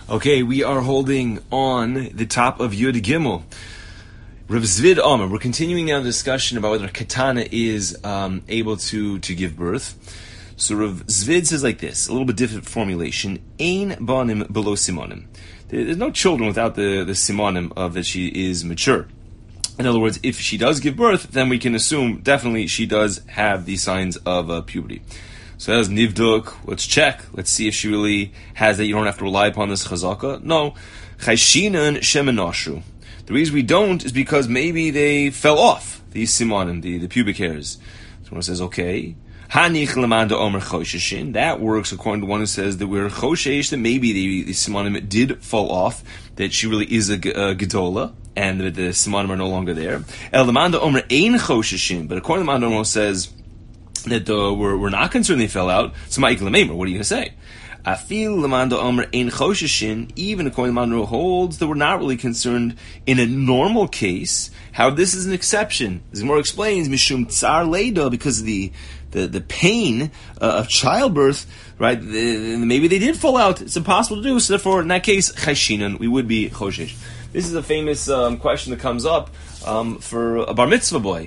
Okay, we are holding on the top of Yud Gimel. Rav Zvid Omer. We're continuing now the discussion about whether Katana is able to give birth. So Rav Zvid says like this, a little bit different formulation. Ein banim below simonim. There's no children without the simonim of that she is mature. In other words, if she does give birth, then we can assume definitely she does have the signs of puberty. So that is nivduk. Let's check. Let's see if she really has that. You don't have to rely upon this chazaka. No. Chayshinan shemenashu. The reason we don't is because maybe they fell off, these simanim, the pubic hairs. So one says, okay. Hanich lemanda omer chosheshin. That works according to one who says that we're choshesh, that maybe the simanim did fall off, that she really is a gedola, and that the simanim are no longer there. El lemanda omer ein chosheshin. But according to the Manda Omer says that we're not concerned they fell out. So ma'ik lememer, what are you going to say? Afil lemanda omer ein chosheshin, even according to the Manda holds that we're not really concerned in a normal case. How this is an exception. As Gemara explains, mishum tsar leida, because of the pain of childbirth, right? Maybe they did fall out. It's impossible to do. So therefore, in that case, chayshinan, we would be choshesh. This is a famous question that comes up for a bar mitzvah boy.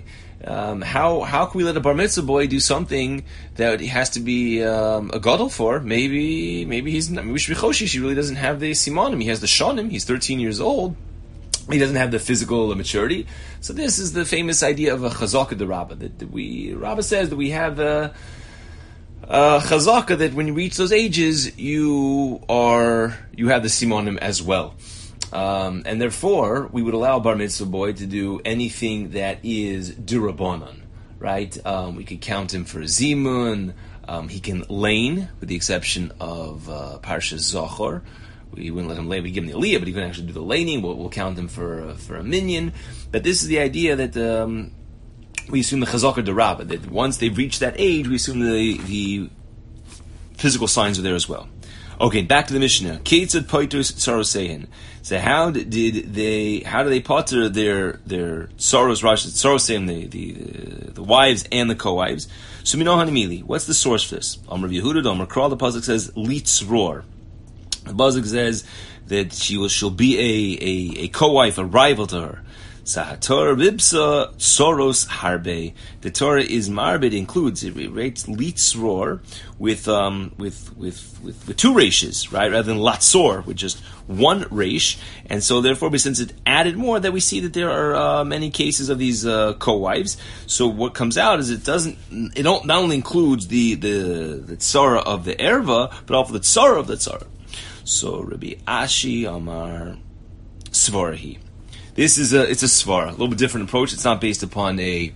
How can we let a bar mitzvah boy do something that he has to be a gadol for? Maybe he's not, we should be choshesh. He really doesn't have the simanim. He has the shonim. He's 13 years old. He doesn't have the physical maturity. So this is the famous idea of a chazaka de Rabbah. Rabbah says that we have a chazaka that when you reach those ages, you have the simonim as well. And therefore, we would allow a bar mitzvah boy to do anything that is durabanan, right? We could count him for a zimun. He can lane, with the exception of Parshas Zachor. We wouldn't let him lane. We give him the aliyah, but he couldn't actually do the laning. We'll count him for a minion. But this is the idea that we assume the chazaka de Rabbah, that once they've reached that age, we assume the physical signs are there as well. Okay, back to the Mishnah. Ketzad poitus tsarosehin. So how do they potter their tsaros tsarosehin, the wives and the co-wives? So minohanimili. What's the source for this? Amar Yehuda, Amar Kral. The pasuk says litzror. The pasuk says that she'll be a co-wife, a rival to her. Sahator Bibsa Soros Harbe. The Torah is marbid, includes, it rates litzror with two reishes, right? Rather than latzor, with just one reish. And so therefore, since it added more, that we see that there are many cases of these co-wives. So what comes out is it not only includes the tzara of the erva, but also the tzara of the tzara. So Rabbi Ashi Amar Svarahi. This is it's a svara, a little bit different approach. It's not based upon a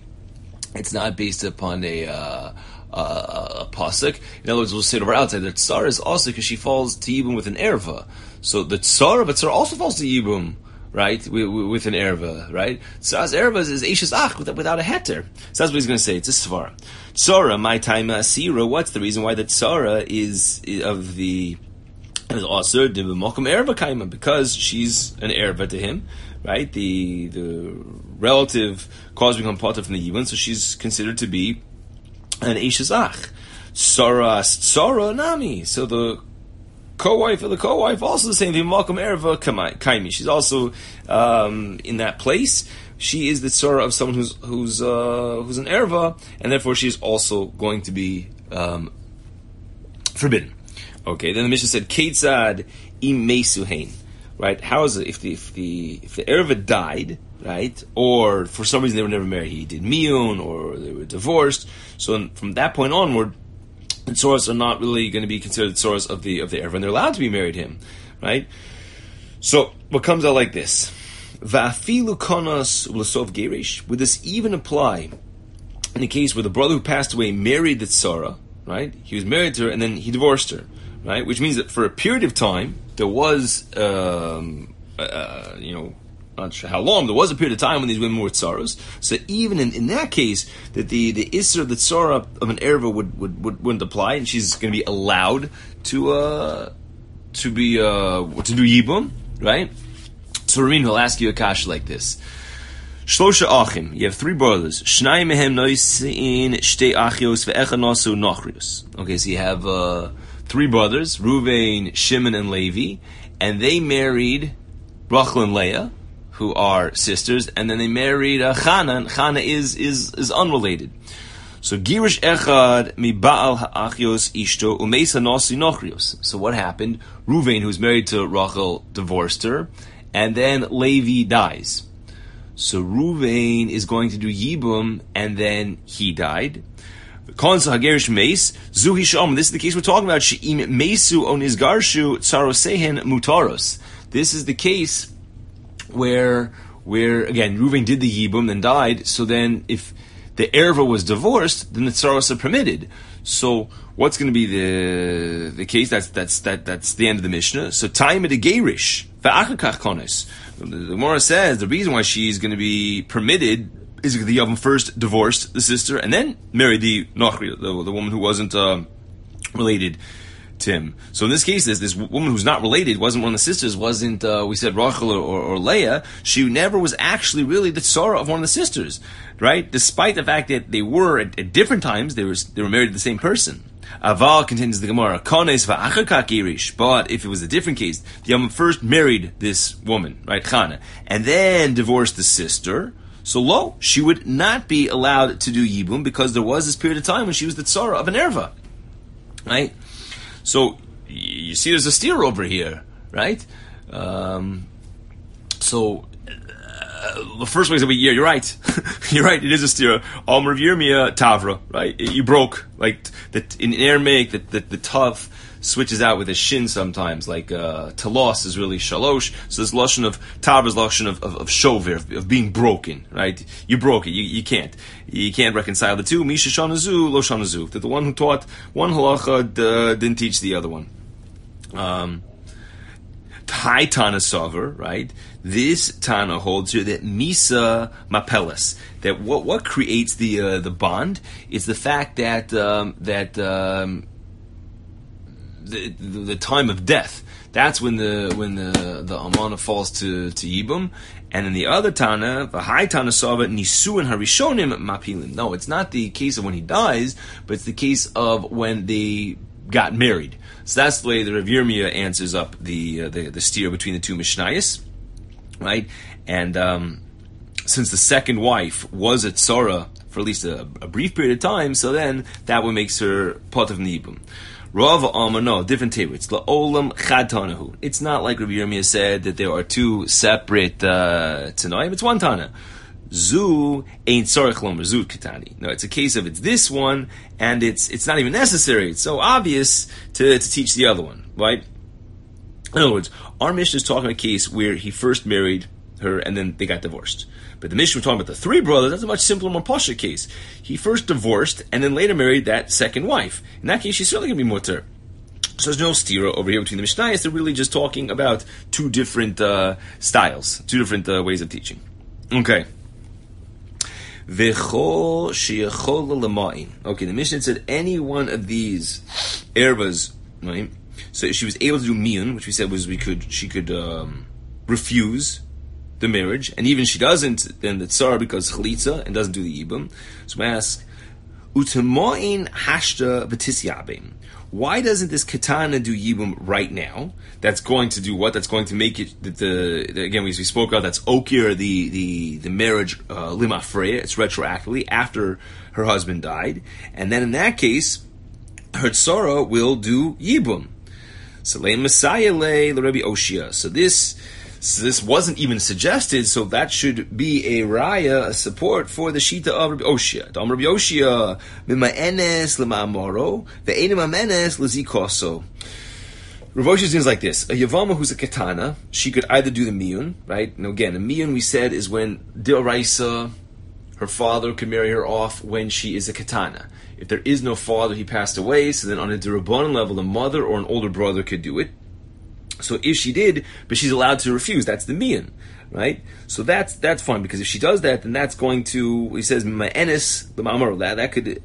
pasuk. In other words, we'll say it over outside. The tsar is also because she falls to yibum with an erva. So the tsar of a tsar also falls to yibum, right, with an erva, right? Tsar's erva is eishes ach without a heter. So that's what he's going to say. It's a svara. Tsara, my time asira. What's the reason why the tsara is of the also erva kaima? Because she's an erva to him. Right, the relative cause become potter from the yibum, so she's considered to be an eishazach. Sarah nami. So the co-wife of the co-wife also the same thing. Malcolm erva kaimi. She's also in that place. She is the tzara of someone who's an erva, and therefore she is also going to be forbidden. Okay, then the Mishnah said Ketzad im mesuhain. Right? How is it if the erva died, right? Or for some reason they were never married, he did miyun, or they were divorced. So from that point onward, the tzoros are not really going to be considered tzoros of the erva, and they're allowed to be married to him, right? So what comes out like this: Va'afilu konos u'lasov gerish. Would this even apply in the case where the brother who passed away married the tzara, right? He was married to her and then he divorced her, right? Which means that for a period of time there was, not sure how long, there was a period of time when these women were tzaros. So even in that case, that the isser of the tzara of an erva wouldn't apply, and she's going to be allowed to do yibum, right? So Ramin will ask you a kasha like this: Shlosha achim, you have three brothers. Shnai mehem noisin shtei achios ve'echa nasu nachrius. Okay, so you have three brothers, Ruvain, Shimon, and Levi, and they married Rachel and Leah, who are sisters, and then they married Chana, and Chana is unrelated. So Girish Echad mi Baal ha'achios ishto umeisa nosi nochrios. So what happened? Ruvain, who's married to Rachel, divorced her, and then Levi dies. So Ruvain is going to do Yibum, and then he died. This is the case we're talking about. Mesu onizgarshu tsarosehen mutaros. This is the case where again Reuven did the Yibum, then died. So then, if the erva was divorced, then the tsaros are permitted. So what's going to be the case? That's the end of the Mishnah. So time at a gerish va'achakach kones. The Gemara says the reason why she's going to be permitted is because the Yavam first divorced the sister and then married the Nochri, the woman who wasn't related to him. So in this case, this woman who's not related, wasn't one of the sisters, wasn't, we said Rachel or Leah, she never was actually really the tzara of one of the sisters, right? Despite the fact that they were, at different times, they were married to the same person. Aval continues the Gemara, Kones va'achakak irish. But if it was a different case, the Yavam first married this woman, right, Chana, and then divorced the sister. So she would not be allowed to do Yibum because there was this period of time when she was the tzara of an erva, right? So you see, there's a steer over here, right? The first way is that you're right. You're right. It is a steer. Rav Yirmiyah Tavra, right? You broke like that in Aramaic. That the tav switches out with a shin sometimes. Like talos is really shalosh. So this lashon of tav is lashon of shover, of being broken, right? You broke it. You can't reconcile the two. Misha shanazu lo shanazu. That the one who taught one halacha didn't teach the other one. Tai Tana Sover, right? This Tana holds here that Misa Mapelas, that what creates the bond is the fact that the time of death. That's when the Amana falls to Yibum. And in the other Tana, the high Tana Sover Nisuin Harishonim Mapilim. No, it's not the case of when he dies, but it's the case of when they got married. So that's the way the Rav Yirmiyah answers up the steer between the two Mishnayos, right? And since the second wife was at Tzara for at least a brief period of time, so then that what makes her part of Nibum. Rav Amar, no, different tables. La'olam chad tanahu. It's not like Rav Yirmiyah said that there are two separate Tanaim. It's one Tana. Zu ain't tzarich lomer zu katani. No, it's a case of it's this one, and it's not even necessary. It's so obvious to teach the other one, right? In other words, our Mishnah is talking about a case where he first married her and then they got divorced. But the Mishnah we're talking about the three brothers, that's a much simpler, more pasha case. He first divorced and then later married that second wife. In that case, she's certainly going to be mutter. So there's no stira over here between the Mishnayos. They're really just talking about two different styles, two different ways of teaching. Okay. Okay, the Mishnah said any one of these ervas, right? So she was able to do miyun, which we said was she could refuse the marriage, and even she doesn't, then the tsar because chalitza and doesn't do the yibum. So we ask, utemoin hashta v'tisyabim. Why doesn't this katana do yibum right now? That's going to do what? That's going to make it again we spoke about. That's okir the marriage limafreya. It's retroactively after her husband died, and then in that case, her tzara will do yibum. So lein Messiah le Rabbi Oshia. So this wasn't even suggested. So that should be a raya, a support for the shita of Rabbi Oshia. Dam Rabbi Oshia mima'enes lema'amoro ve'enim amenes lezikoso. Rav Oshia seems like this: a yavama who's a katana, she could either do the miyun, right? Now again, a miyun we said is when deoraisa, her father could marry her off when she is a katana. If there is no father, he passed away, so then on a Durabanan level, the mother or an older brother could do it. So if she did, but she's allowed to refuse, that's the miyan, right? So that's fine, because if she does that, then that's going to, he says, ma'enes, the ma'amar, that could,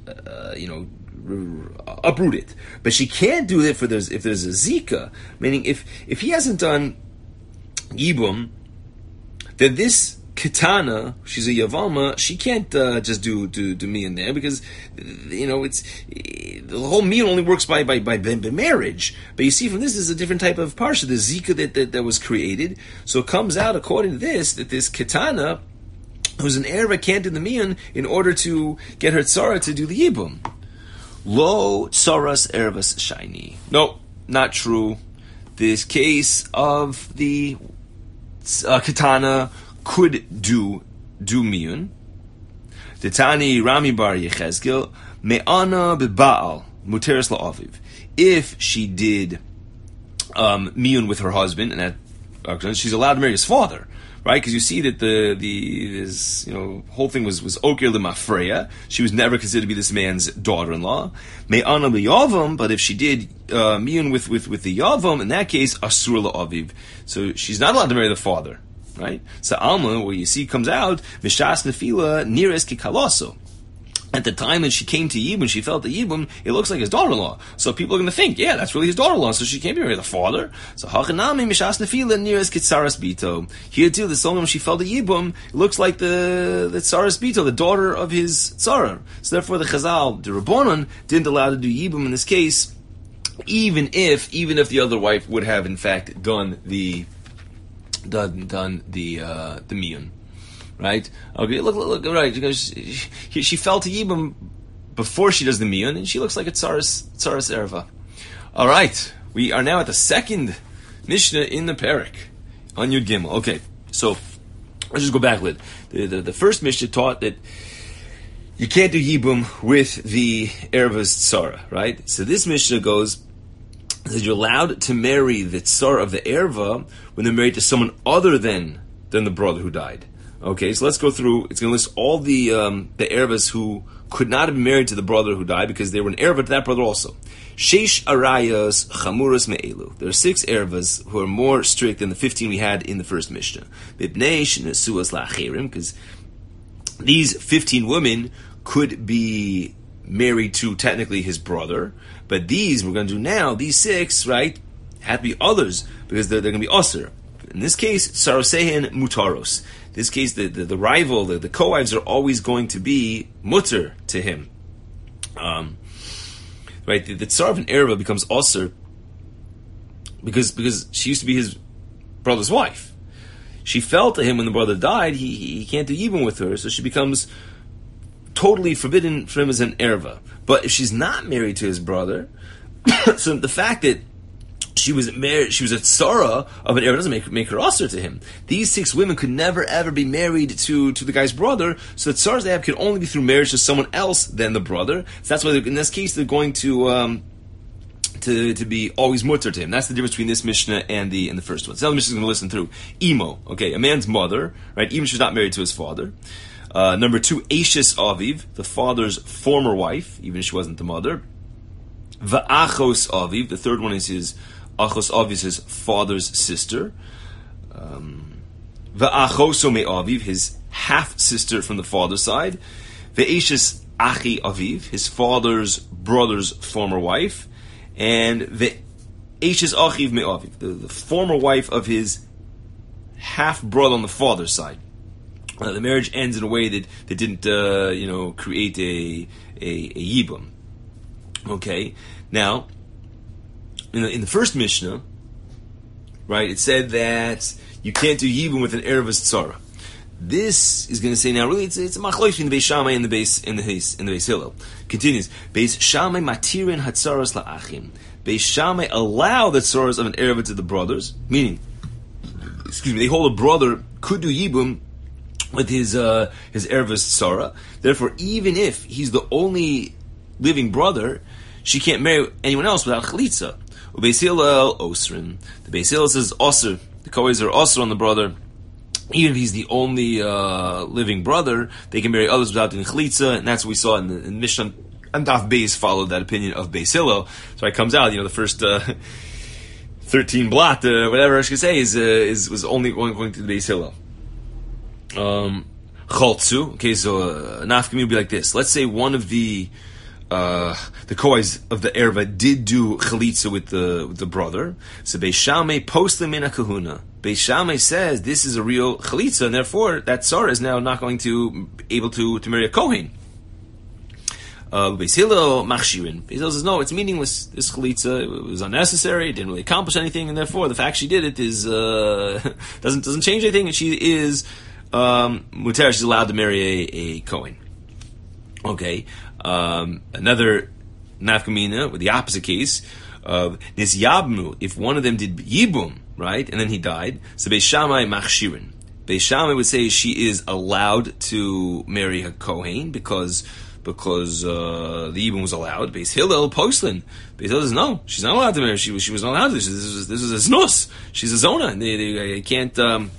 uproot it. But she can't do it if there's a zika, meaning if he hasn't done yibum, then this Ketana, she's a Yavalma, she can't just do Mian there, because it's the whole Mian only works by marriage. But you see, from this is a different type of parsha, the Zika that was created. So it comes out, according to this, that this Ketana, who's an Erva, can't do the Mian in order to get her Tzara to do the Yibum. Lo Tzaras Ervas Shiny. No, not true. This case of the Ketana could do Miyun. Titani Rami Bar Yechezkel Me'ana B'Baal Muteris La'aviv. If she did Miyun with her husband, and that she's allowed to marry his father, right? Because you see that this whole thing was Oker L'Mafreya. She was never considered to be this man's daughter-in-law. Me'ana B'Yavam, but if she did Miyun with the Yavam, in that case Asur La'aviv. So she's not allowed to marry the father. Right? So Alma, where you see comes out, Mishas Nefila Neres Kikaloso. At the time that she came to Yibum, she felt the Yibum, it looks like his daughter-in-law. So people are going to think, yeah, that's really his daughter-in-law, so she can't be married to the father. So Hachanami Mishas Nefila Neres Kitsaras Bito. Here too, the Solomon, she felt the Yibum, it looks like the Tsaras Bito, the daughter of his Tzara. So therefore the Chazal, the Rabbanon, didn't allow to do Yibum in this case, even if the other wife would have in fact done the miyun, right? Okay, look, right? Because she fell to Yibum before she does the miyun, and she looks like a tzaras erva. All right, we are now at the second mishnah in the parak on Yud Gimel. Okay, so let's just go back a little. The first mishnah taught that you can't do Yibum with the erva's tzara, right? So this mishnah goes that you're allowed to marry the tsar of the erva when they're married to someone other than the brother who died. Okay, so let's go through. It's going to list all the ervas who could not have been married to the brother who died because they were an erva to that brother also. Sheish arayas chamuras me'elu. There are 6 ervas who are more strict than the 15 we had in the first mishnah. Bibnei shenesuas la'acherim, because these 15 women could be married to technically his brother, but these we're going to do now, these 6, right, have to be others because they're going to be osir. In this case, sarosehen mutaros. In this case, the rival, the co-wives are always going to be mutter to him. Right, the tsar of an erva becomes osir because she used to be his brother's wife. She fell to him when the brother died. He can't do yibum with her, so she becomes totally forbidden for him as an erva. But if she's not married to his brother, so the fact that she was married, she was a tzara of an erva doesn't make her usher to him. These 6 women could never ever be married to the guy's brother, so the tzaras they have could only be through marriage to someone else than the brother. So that's why in this case they're going to be always mutter to him. That's the difference between this mishnah and the first one. So now the mishnah is going to listen through. Imo, okay, a man's mother, right? Even if she's not married to his father. Number 2, Eishes Aviv, the father's former wife, even if she wasn't the mother. Va'achos Aviv, the third one is his Achos Aviv, is his father's sister. Va'achoso me Aviv, his half sister from the father's side. Ve'eshes Achi Aviv, his father's brother's former wife, and ve'eshes Achiv me Aviv, the former wife of his half brother on the father's side. The marriage ends in a way that didn't, create a yibum. Okay, now in the first mishnah, right, it said that you can't do yibum with an erevas tzara. This is going to say now, really, it's a machloif in the Beis Shammai and the Beis Hillel. Continues, Beis Shammai matirin hatzaros la'achim. Beis Shammai allow the tzaras of an ereva to the brothers, meaning, they hold a brother could do yibum with his erevas tzara. Therefore, even if he's the only living brother, she can't marry anyone else without chalitza. Beis Hillel osrin. The Beis Hillel says osir. The kohes are osir on the brother. Even if he's the only living brother, they can marry others without doing chalitza, and that's what we saw in Mishnah. And Daf Beis followed that opinion of Beis Hillel. So it comes out, the first 13 blot, whatever I should say, was only going to the Beis Hillel. Chaltzu. Okay, so nafkami would be like this. Let's say one of the kohes of the erva did do chalitza with the brother. So Beis Shammai post them in a kahuna. Beis Shammai says this is a real chalitza, and therefore that Sarah is now not going to be able to marry a Kohen. Beis Hillel machshirin. Beis Hillel says no, it's meaningless. This chalitza, it was unnecessary. It didn't really accomplish anything, and therefore the fact she did it is doesn't change anything. And she is muter. She's allowed to marry a Kohen. Okay, another nafkamina with the opposite case of nisyabnu. If one of them did yibum, right, and then he died, so Beis Shammai machshirin. Beis Shammai would say she is allowed to marry a Kohen because the Yibum was allowed. Beis Hillel poslin. Beis Hillel says no, she's not allowed to marry. She was not allowed to. This is a snus. She's a zona. They can't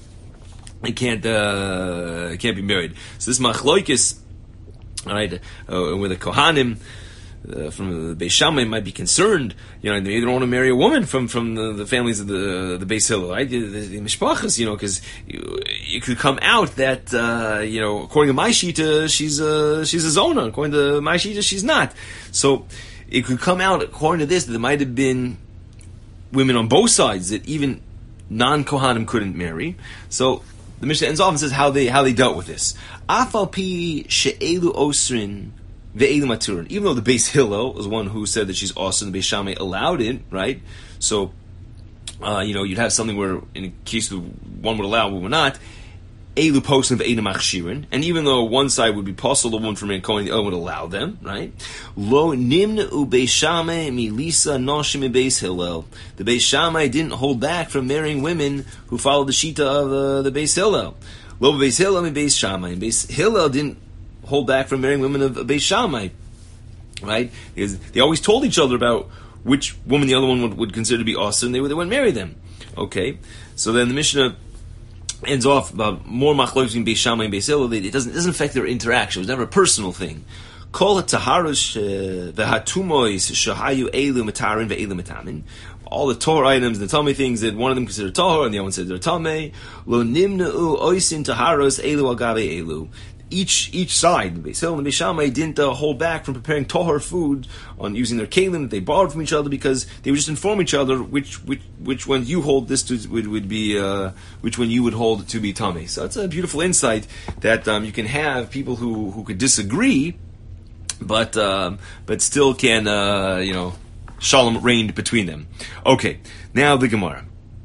be married. So this machloikis, all right, with the Kohanim from the Beis Shammai might be concerned. They don't want to marry a woman from the families of the Beis Hillel, right? The mishpachas, because it could come out that according to my shita, she's a zona. According to my shita, she's not. So it could come out according to this that there might have been women on both sides that even non-Kohanim couldn't marry. So the Mishnah ends off and says how they dealt with this. Afal pi she'elu osrin. Even though the Beis Hillel was one who said that she's awesome, the Beis Shammai allowed it, right? So, you'd have something where, in a case one would allow, one would not. Elu postin ve'edim machshirin, and even though one side would be possible, the one from Kohen, the other would allow them, right? Lo nimnu Beis Shammai milisa noshim Beis Hillel. The Beis Shammai didn't hold back from marrying women who followed the shita of the Beis Hillel. Lo Beis Hillel mi Beis Shammai. Beis Hillel didn't hold back from marrying women of Beis Shammai, right? Because they always told each other about which woman the other one would consider to be awesome. They wouldn't marry them. Okay, so then the Mishnah ends off about more machlokes between Beis Shammai and Beis Hillel. It doesn't affect their interaction. It was never a personal thing. Kol hataharos v'hatumois shahayu elu matarin ve'elu matamin. All the Torah items, the Talmud things that one of them considered Tahor and the other one said they're Tameh. Lo nimna'u oisin taharos elu agave elu. Each side, the Beis Hillel and the Beis Shammai, didn't hold back from preparing tahor food on using their kelim that they borrowed from each other because they would just inform each other which one you hold this to would be which one you would hold to be tamei. So it's a beautiful insight that you can have people who could disagree, but still can shalom reigned between them. Okay, now the Gemara.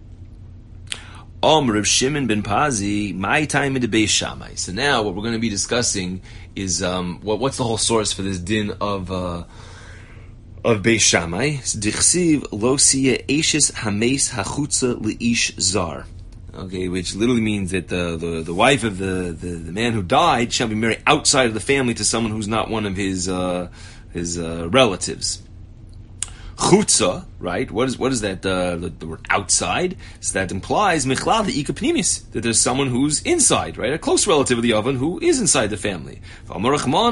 Rav Shimon ben Pazi, my time in the Beis Shammai. So now what we're going to be discussing is what's the whole source for this din of Beis Shammai? Dichsiv lo siya eishes hameis hachutza leish zar. Okay, which literally means that the wife of the man who died shall be married outside of the family to someone who's not one of his relatives. Chutza, right? What is that? The word outside. So that implies michlal the ikapnimis, that there's someone who's inside, right? A close relative of the oven who is inside the family. And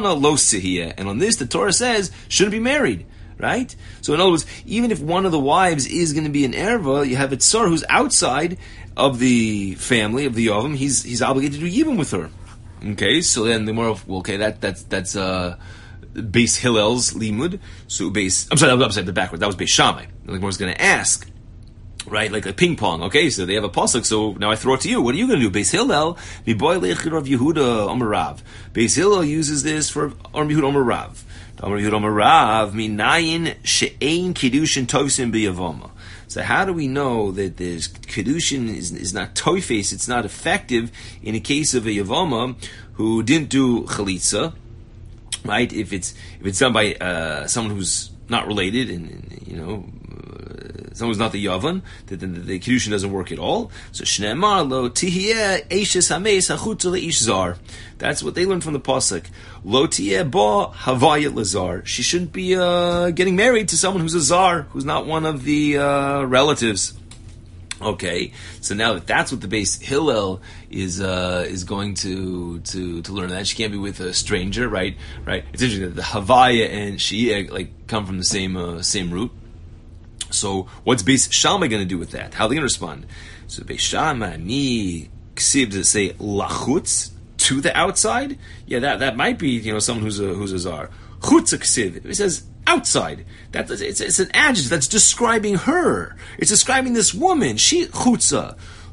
on this, the Torah says shouldn't be married, right? So in other words, even if one of the wives is going to be an erva, you have a tsar who's outside of the family of the oven. He's obligated to do yibum with her. Okay, so then the moral, that's Beis Hillel's limud. So I'm sorry, I was upside the backward. That was Beis Shammai. Like I was going to ask, right? Like a ping pong. Okay, so they have a pasuk. So now I throw it to you. What are you going to do? Beis Hillel, mi boy lechir of Yehuda Omer Rav. Beis Hillel uses this for Yehuda Omer Rav. Yehuda Omer Rav minayin she'ein kiddushin tovsim b'yavoma. So how do we know that there's kiddushin is not toifes? It's not effective in a case of a yavoma who didn't do chalitza. Right, if it's done by someone who's not related, and someone who's not the yavan, then the kiddushin doesn't work at all. So shneimar lo tihiyeh eishes hameis hachutza leish zar. That's what they learned from the pasuk. Lo tihiyeh bo havayet lazar. She shouldn't be getting married to someone who's a zar, who's not one of the relatives. Okay, so now that's what the Beis Hillel is going to learn, that she can't be with a stranger, right? It's interesting that the Havaya and Shia come from the same root. So what's Beis Shammai going to do with that? How are they going to respond? So Beis Shammai mi ksiv, does it say lachutz, to the outside? Yeah, that might be someone who's a zar. Chutz ksiv, it says outside. It's an adjective that's describing her. It's describing this woman. She chutza.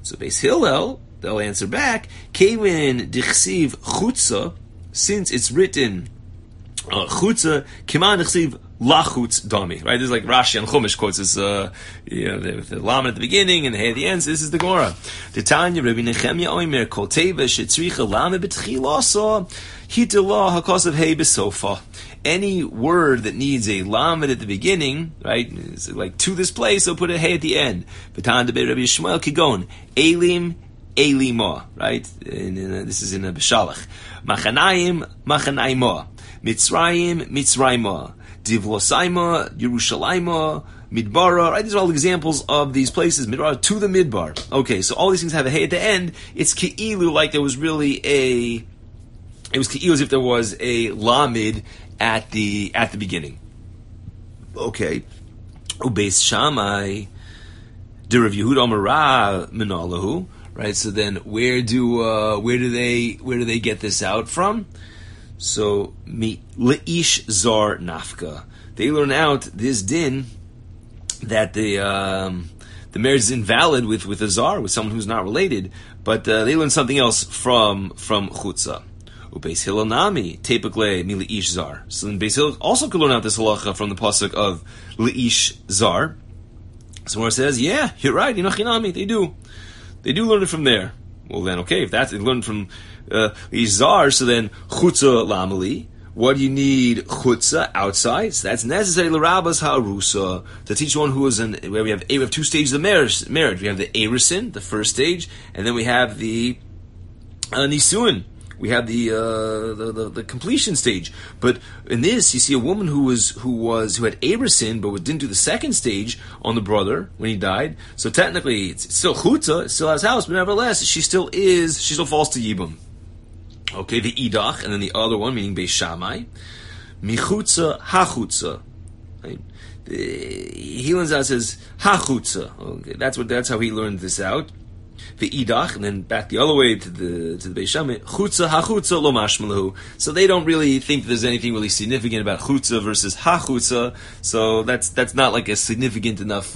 So Beis Hillel, they'll answer back, Kevin dichsiv chutza, since it's written chutza, kiman dichsiv lachutz dami, right? This is like Rashi on Chumash quotes this, the lamed at the beginning and the hay at the end. So this is the Gemara. Titanya Rabbi Nechemia Omer kol teva shetzricha lamed betchilasa hitala hakosav hay besofa. Any word that needs a lamed at the beginning, right? It's like to this place, so put a hay at the end. V'tan debe Rabbi Yishmael kigon elim elima, right? This is in a Beshalach. Machanayim machanayimah. Mitzrayim mitzrayimah. Divlosaima, Yerushalayma, Midbara, right? These are all examples of these places, Midbar to the Midbar. Okay, so all these things have a hey at the end. It's Ke'ilu, like there was really it was Ke'ilu as if there was a Lamed at the beginning. Okay. Ubeis Shammai, Derav Yehuda Amara Minalahu, right? So then where do they get this out from? So, le'ish zar nafka. They learn out this din that the marriage is invalid with a zar, with someone who's not related, but they learn something else from chutza. Ubeis Hillel nami tepakle mi le'ish zar. So then Beis Hillel also could learn out this halacha from the pasuk of le'ish zar. Someone says, yeah, you're right, inachinami, they do learn it from there. Well then, okay, if that's learned from Izar, so then chutza lamali. What do you need chutza outside? So that's necessary l'rabas ha'arusa to teach one who is where we have two stages of marriage. We have the erisin, the first stage, and then we have the nisuin. We have the completion stage. But in this, you see a woman who had erisin, but didn't do the second stage on the brother when he died. So technically, it's still chutza, it still has house, but nevertheless, she still falls to yibum. Okay, the idach, and then the other one, meaning Beis Shammai, michutza hachutza. Right? He learns out, says hachutza. Okay, that's how he learned this out. The idach, and then back the other way to the Beis Shammai, chutza hachutza lo mashmalahu. So they don't really think there's anything really significant about chutza versus hachutza. So that's not like a significant enough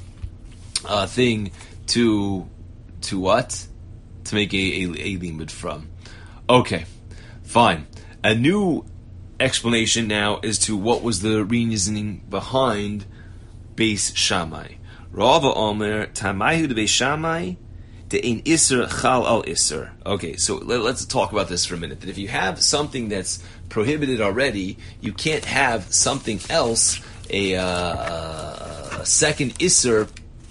thing to what? To make a limud from. Okay, fine. A new explanation now as to what was the reasoning behind Beis Shammai. Rava Omer Tamayu de Beis Shammai de ein Isser Chal al Isser. Okay, so let's talk about this for a minute. That if you have something that's prohibited already, you can't have something else, a second Isser,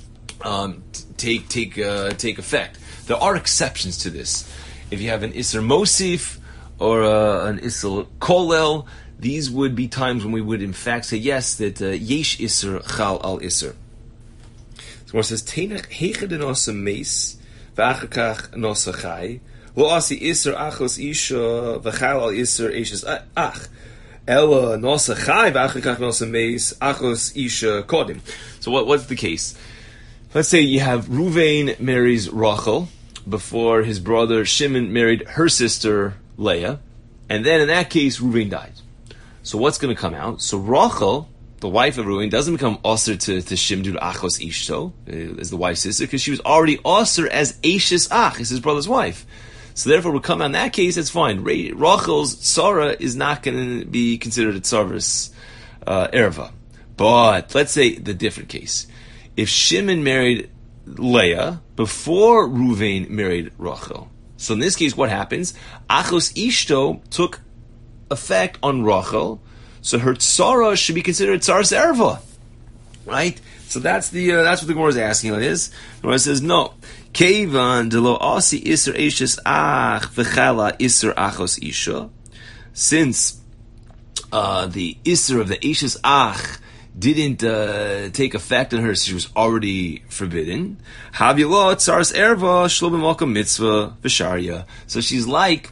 take effect. There are exceptions to this. If you have an Isser Mosif or an Isser Kolel, these would be times when we would in fact say yes, that Yesh Isser Chal al Isser. So it says, Teinach Hechad Nosa Meis, V'achakach Nosa Chai, Lo Asi Isser Achos Isha, V'chal al Isser Eshes Ach, Ela Nosa Chai, V'achakach Nosa Meis, Achos Isha Kodim. So what's the case? Let's say you have Ruvain marries Rachel, before his brother Shimon married her sister Leah, and then in that case Reuven died. So what's going to come out? So Rachel, the wife of Reuven, doesn't become osir to Shimon due to Achos Ishto, as the wife's sister, because she was already osir as Ashes Ach, as his brother's wife. So therefore, we'll come out in that case, that's fine. Rachel's Sarah is not going to be considered a tzarvus erva. But let's say the different case. If Shimon married Leah before Reuven married Rachel. So in this case, what happens? Achos Ishto took effect on Rachel, so her tzara should be considered tzaras erva, right? So that's what the Gemara is asking. It is. The Gemara says no. Kevan delo asi iser eshes ach v'chala iser achos isha. Since the iser of the eshes ach didn't take effect on her, so she was already forbidden. Havila tzaras erva shlo b'malka mitzvah v'sharia. So she's like,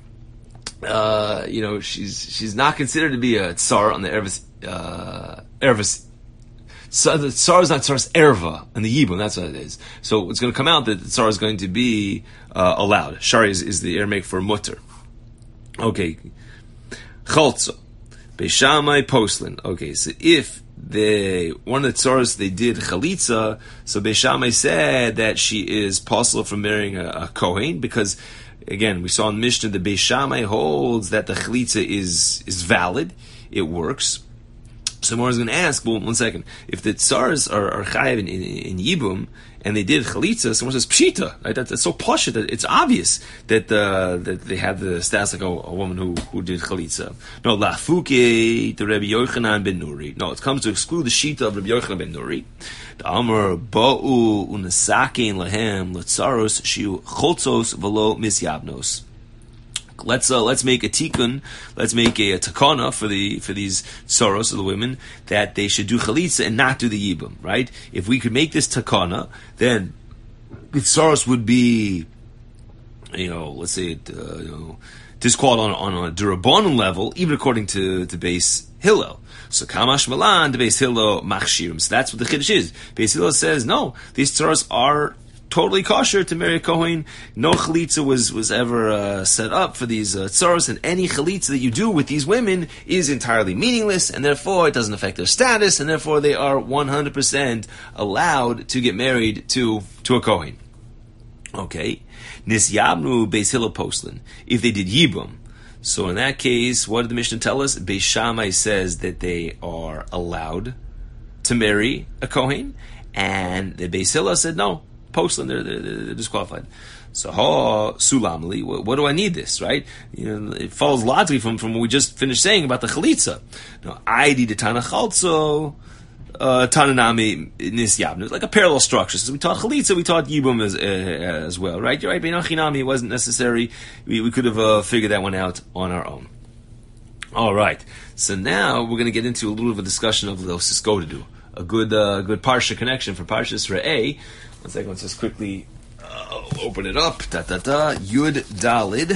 she's not considered to be a tsar on the ervas. So the tsar is not tzaras erva on the yibum. That's what it is. So it's going to come out that the tsar is going to be allowed. Sharia is the Aramaic for mutter. Okay, chaltza. Beis Shammai poslin. Okay, so if one of the tzoros they did chalitza, so Beis Shammai said that she is possible from marrying a Kohen, because again, we saw in Mishnah the Beis Shammai holds that the chalitza is valid, it works. So Mor is going to ask, well, one second, if the tzaros are chayav in Yibum, and they did chalitza, someone says pshita, right? That's so pashut that it's obvious that that they have the status like a woman who did chalitza. No, lafuke to Rabbi Yochanan ben Nuri. No, it comes to exclude the shita of Rabbi Yochanan ben Nuri. The Amar ba'u unasakein lahem letzaros shiu choltzos velo misyabnos. Let's make a tikkun, let's make a takana for these tzoros of the women, that they should do chalitza and not do the yibum, right? If we could make this takana, then the tzoros would be, let's say disqualified on a durabanan level, even according to Beis Hillel. So kamash malan, the Beis Hillel machshirim. So that's what the chiddush is. Beis Hillel says no, these tzoros are totally kosher to marry a Kohen. No chalitza was ever set up for these tzoros, and any chalitza that you do with these women is entirely meaningless, and therefore it doesn't affect their status, and therefore they are 100% allowed to get married to a Kohen. Okay. Nisyabnu Beis Hillel Poslan. If they did Yibum, so in that case, what did the Mishnah tell us? Beis Shammai says that they are allowed to marry a Kohen, and the Beis Hillel said no. Poslan, they're disqualified. So, sulamli, what do I need this, right? It follows logically from what we just finished saying about the chalitza. Now, Aidi de Tana Chalzo, Tananami Nisyabnu. It's like a parallel structure. So we taught chalitza, we taught yibum as well, right? You're right, Beinachinami, it wasn't necessary. We could have figured that one out on our own. All right. So now we're going to get into a little bit of a discussion of Losis Godedu. A good parsha connection for Parshas Re'eh. One second, let's just quickly open it up. Yud Dalid.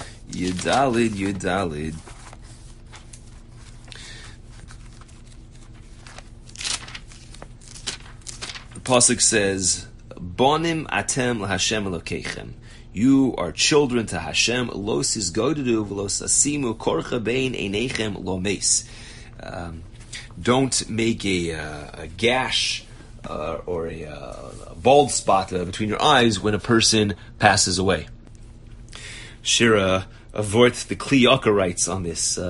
The pasuk says, "Bonim atem laHashem Elokeichem." You are children to Hashem. Los isgodedu v'los asimu korcha bein einechem lo meis. Don't make a gash or a bald spot between your eyes when a person passes away. Shira Avort the Kli Yakar writes on this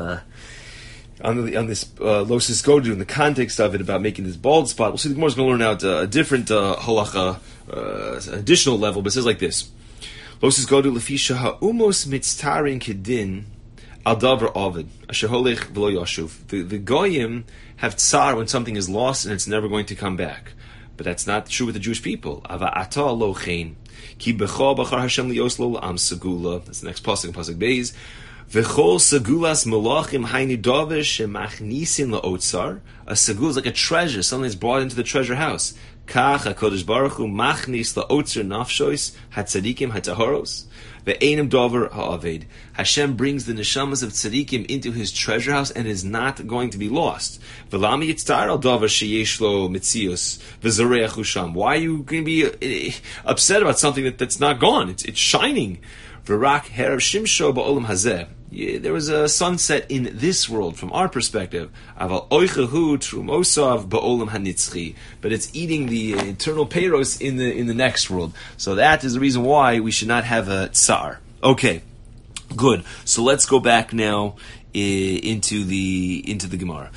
Losis Godu, in the context of it, about making this bald spot. We'll see the Gemara is going to learn out a different halacha, additional level, but it says like this: Losis Godu lefisha ha'umos mitztarin kedin al davar ovid asher holech v'lo yashuv. The goyim have tsar when something is lost and it's never going to come back. But that's not true with the Jewish people. Ava ata lo chein. Ki b'cho b'char Hashem lios lo am segula. That's the next pasuk, pasuk beis. V'chol segulas malachim hayni davar shemachnisin la'otzar. A segula is like a treasure, something that's brought into the treasure house. Kach HaKadosh Baruch Hu machnis la'otzar nafshois hatzadikim hatahoros. Ve'enim davar ha'aved. Hashem brings the neshamas of tzadikim into His treasure house and is not going to be lost. V'lami yitztar al davar sheyesh lo mitzios v'zareach usham. Why are you going to be upset about something that's not gone? It's shining. V'rak herav shimsho ba'olam hazeh. There was a sunset in this world from our perspective. Aval oichehu trumosav ba'olam hanitzchi. But it's eating the eternal peiros in the next world. So that is the reason why we should not have a tsar. Okay, good. So let's go back now into the Gemara.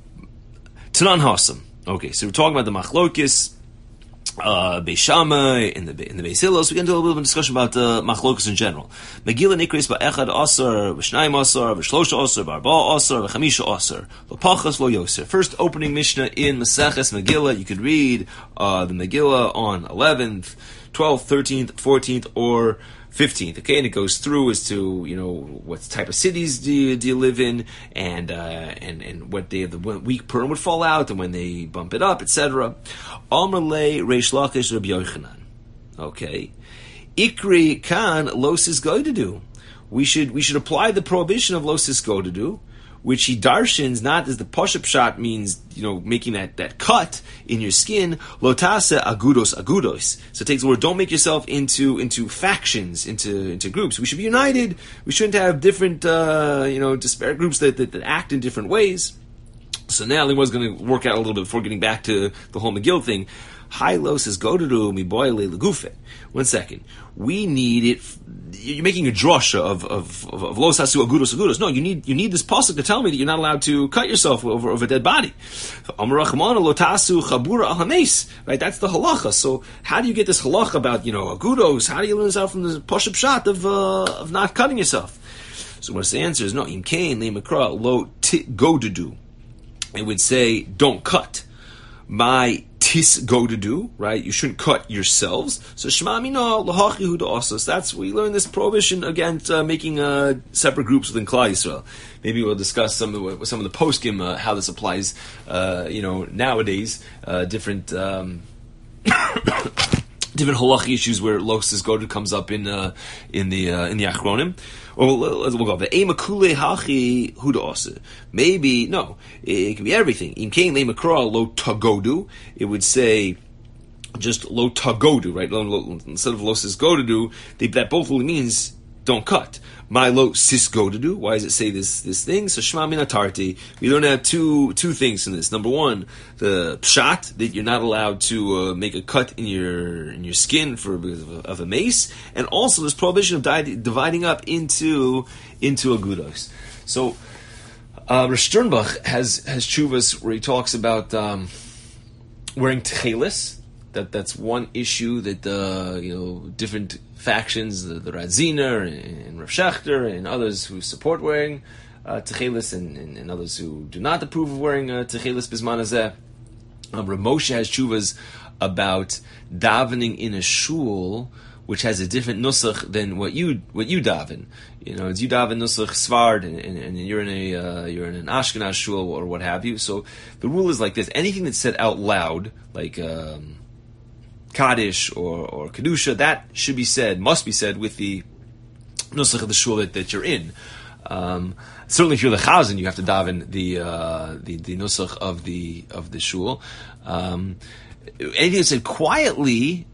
Tanan Hasam. Okay, so we're talking about the machlokis. Beis Shammai in the Beis Hillel, so we get into a little bit of a discussion about machlokas in general. Megillah nikris ba'echad asar, b'shnayim asar, b'shlosha asar, b'arba asar, b'chamisha asar, l'pachas lo yoser. First opening Mishnah in Maseches Megillah. You could read the Megillah on 11th, 12th, 13th, 14th, or 15th. Okay, and it goes through as to what type of cities do you live in, and what day of the week Purim would fall out, and when they bump it up, etc. Amar le Reish Lakish Rabbi Yochanan. Okay, Ikri kan losis godedu. We should apply the prohibition of losis godedu, which he darshins not as the pashup shot means, making that cut in your skin. Lotase agudos. So it takes the word, don't make yourself into factions, into groups. We should be united. We shouldn't have different, disparate groups that act in different ways. So now I was going to work out a little bit before getting back to the whole McGill thing. High lo says go to mi boy le legufe. 1 second. We need it. You're making a drasha of lo sasu agudos agudos. No, you need this pasuk to tell me that you're not allowed to cut yourself over a dead body. Amar Rachmana lo tasu chabura al hames. Right, that's the halacha. So how do you get this halacha about agudos? How do you learn this out from the pashup shot of not cutting yourself? So what's the answer is no. Im kain le makra lo go to do. It would say don't cut. My tis go to do, right? You shouldn't cut yourselves. So Shema Mina lahachi hu da'asos. That's we learn this prohibition against making separate groups within Klal Yisrael. Maybe we'll discuss some of the poskim how this applies. Nowadays, different different halachi issues where los go to comes up in the Achronim. Or we'll go. Maybe no, it can be everything. It would say just lo tagodu, right? Instead of lo sis go to do, that both really means don't cut. My lo sis go to do. Why does it say this thing? So shema min atarti. We learn out two things in this. Number one, the pshat that you're not allowed to make a cut in your skin of a mace, and also this prohibition of dividing up into agudos. So Rosh Sternbach has tshuvas where he talks about wearing techelis. That's one issue that different factions, the Radziner and Rav Shechter and others who support wearing techelis and others who do not approve of wearing techelis bisman hazeh. Rav Moshe has tshuvas about davening in a shul which has a different nusach than what you daven. It's you daven nusach svard and you're in an Ashkenaz shul or what have you. So the rule is like this: anything that's said out loud, like Kaddish or Kedusha, that must be said with the nusach of the shul that you're in. Certainly, if you're the chazan, you have to daven the nusach of the shul. Anything that's said quietly,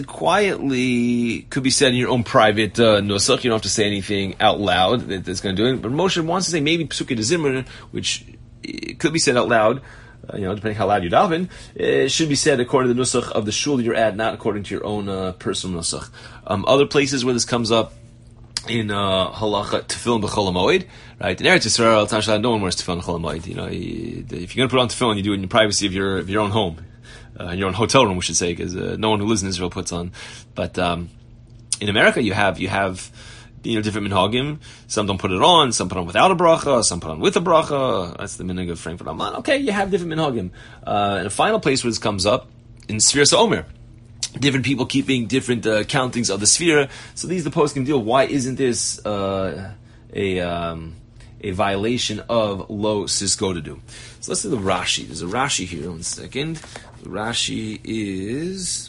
could be said in your own private nusach. You don't have to say anything out loud that's going to do it. But Moshe wants to say maybe Pesukei de Zimra, which could be said out loud. Depending how loud you daven, it should be said according to the nusach of the shul you're at, not according to your own personal nusach. Other places where this comes up in halacha tefillin b'chol hamoed, right? In Eretz Yisrael, no one wears tefillin b'chol hamoed. If you're going to put on tefillin, you do it in the privacy of your own home, your own hotel room, we should say, because no one who lives in Israel puts on. But in America, you have different minhagim. Some don't put it on, some put on without a bracha, some put on with a bracha. That's the minhag of Frankfurt Amman. Okay, you have different minhagim. And a final place where this comes up, in Sfiras HaOmer. Different people keeping different countings of the sphere. So these are the poskim deal. Why isn't this a violation of lo sis go to do? So let's do the Rashi. There's a Rashi here. 1 second. The Rashi is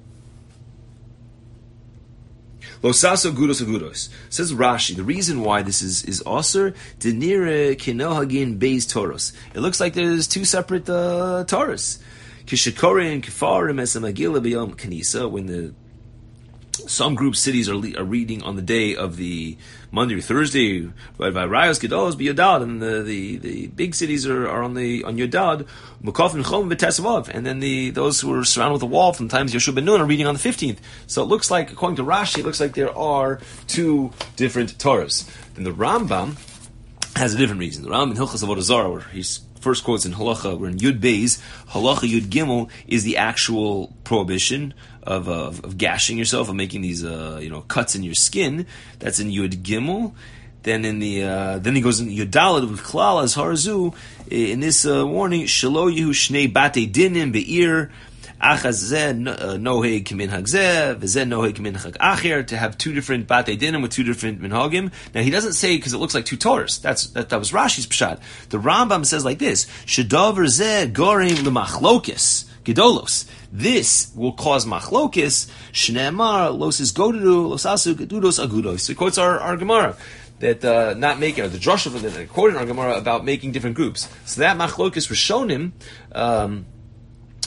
Lo saso gudos agudos. Says Rashi, the reason why this is aser, denire kenohagin beis toros. It looks like there's two separate Torahs. Kishikorin kifarim esamagila b'yom kanisa, when some group cities are reading on the day of the Monday or Thursday, right? By Rayos Gedolos b'Yodad, and the big cities are on Yodad, Mukaf and Chom v'Tesavav, and then those who are surrounded with a wall from times Yeshua ben Nun are reading on the 15th. So it looks like, according to Rashi, it looks like there are two different Torahs. Then the Rambam has a different reason. The Rambam in Hilchos Avodah Zarah, where he's first quotes in Halacha, where in Yud Beis, Halacha Yud Gimel is the actual prohibition of gashing yourself, of making these cuts in your skin. That's in Yud Gimel. Then in then he goes in Yud Daled with Klal as Harazu in this warning, Shelo Yehu Shnei Batei Dinim Be'ir Achaz Zeh Noheg Minhag Zeh V'Zeh Noheg Minhag Acher, to have two different Batei Dinim with two different minhagim. Now he doesn't say because it looks like two Torahs. That was Rashi's pshat. The Rambam says like this: Shedavar Zeh Gorim L'Machlokis Gedolos. This will cause machlokis. Shneimar Loses Godudu Losasu Gedudos Agudos. So he quotes our Gemara that not making, or the drasha of the quoting our Gemara about making different groups. So that machlokis Rishonim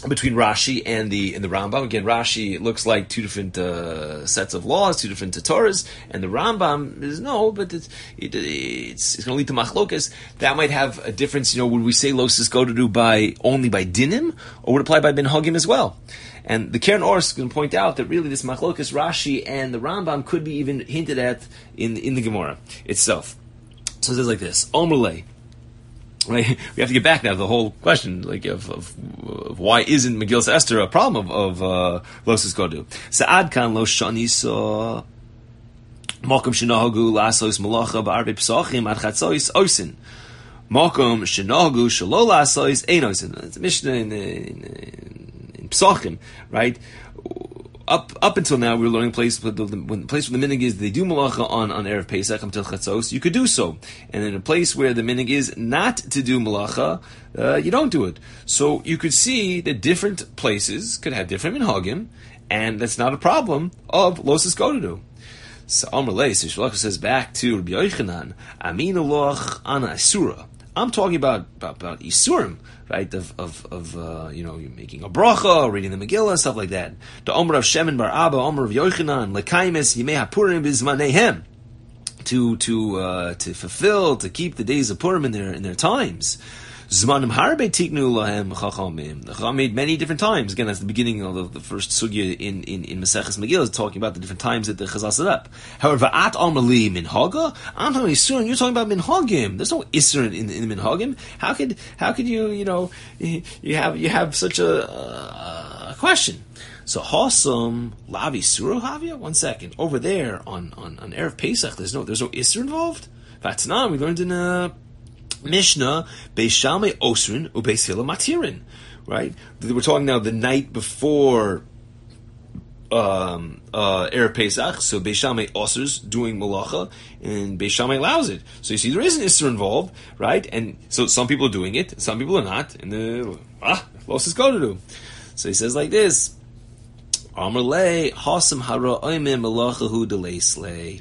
between Rashi and the Rambam. Again, Rashi, it looks like two different sets of laws, two different Torahs, and the Rambam is no, but it's going to lead to machlokas. That might have a difference. Would we say losses go to do only by dinim, or would it apply by benhagim as well? And the Keren Or is going to point out that really this machlokas Rashi and the Rambam could be even hinted at in the Gemara itself. So it says like this: Omrlei. Right? We have to get back now to the whole question, of why isn't Megillas Esther a problem of Losis Godu? Sa'ad kan lo shani so Mokum shenahagu lasos malacha ba'arbe psachim ad chatzois oisin. Mokum shenahagu shelo lasos ein oisin. It's a Mishnah in Psachim, right? Up until now, we were learning place where the minig is they do malacha on Erev Pesach until Chatzos, you could do so. And in a place where the minig is not to do malacha, you don't do it. So you could see that different places could have different minhagim, and that's not a problem of losas godu. So Amr Lei, so Shalach says back to Rabbi Yochanan, Amin aloch ana asura. I'm talking about isurim, right? Of you're making a bracha, reading the Megillah, and stuff like that. The Omer of Shemin bar Abba, Omer of Yochanan, lekaimis yimei hapurim bizmanehem, to fulfill, to keep the days of Purim in their times. Zmanim harbe tiknu lahem chachamim. The Chacham made many different times. Again, that's the beginning of the first sugya in Maseches Megillah, talking about the different times that the Chazal set up. However, at Amrli minhaga, I'm talking Isurim. You're talking about minhagim. There's no Isur in minhagim. How could you have such a question? So Hasam lavi suru havia. 1 second. Over there on Erev Pesach, there's no Isur involved. That's not. We learned in Mishnah, Beishamei Osrin, Ubeisila Matirin, right? We're talking now the night before Erev Pesach, so Beishamei Osrs doing malacha, and Beishamei allows it. So you see, there is an Isser involved, right? And so some people are doing it, some people are not, and los is go to do. So he says like this: Amar lei hasam hara oimim malachahu delay.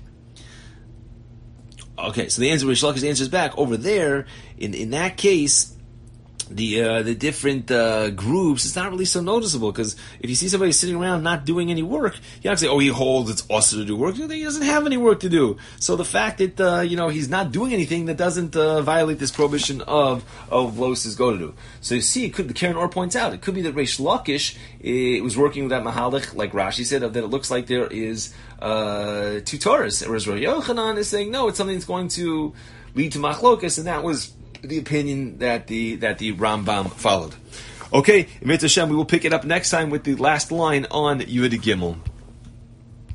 Okay, so the answer, Rish Lakish answers back over there. In that case, the different groups, it's not really so noticeable, because if you see somebody sitting around not doing any work, you don't say, "Oh, he holds it's awesome to do work." He doesn't have any work to do. So the fact that he's not doing anything that doesn't violate this prohibition of losses go to do. So you see, the Keren Or points out, it could be that Rish Lakish was working with that mahalach, like Rashi said, that it looks like there is two Torahs, whereas Rabbi Yochanan is saying no, it's something that's going to lead to machlokas, and that was the opinion that the Rambam followed. Okay, Mitzvah Hashem, we will pick it up next time with the last line on Yud Gimel.